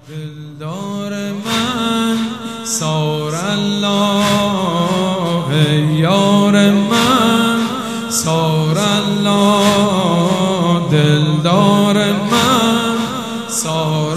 دلدار من سار الله، یار من سار الله، دلدار من سار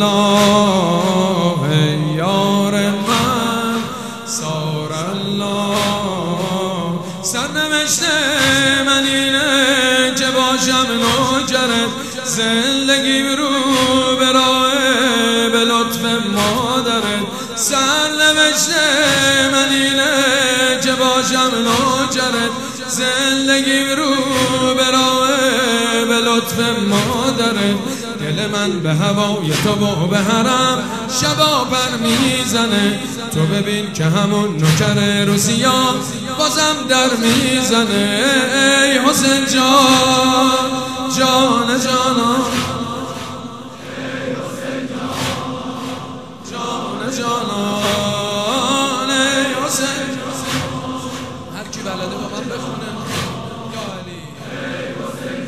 الله، یار من سار الله. سرنوشت من اینه که باشم نوکرت، زندگی رو به راه به لطف مادرت. سرنوشت من اینه که باشم نوکرت، زندگی رو به راه به لطف مادرت. دل من به هوای تو و به حرم شبا پر میزنه، تو ببین که همون نوکر روسیا بازم در میزنه. ای حسین جان جان جانان، ای حسین جان جانان، ای حسین هر کی بلده با من بخونه یا علی. ای حسین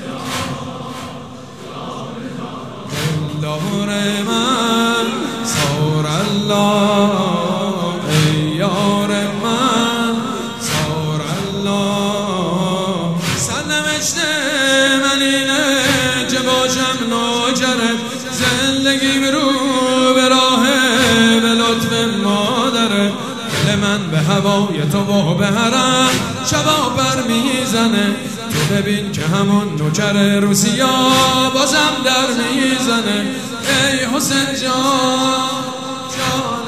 دلدار من سار الله، ای یار من سار الله. سرنوشت من اینه که باشم نوکرت، زندگی رو به راه به لطف مادرت. دل من به هوای تو و به حرم شبا بر میزنه، تو ببین که همون نوکر روسیا بازم در میزنه. ای حسین جان جان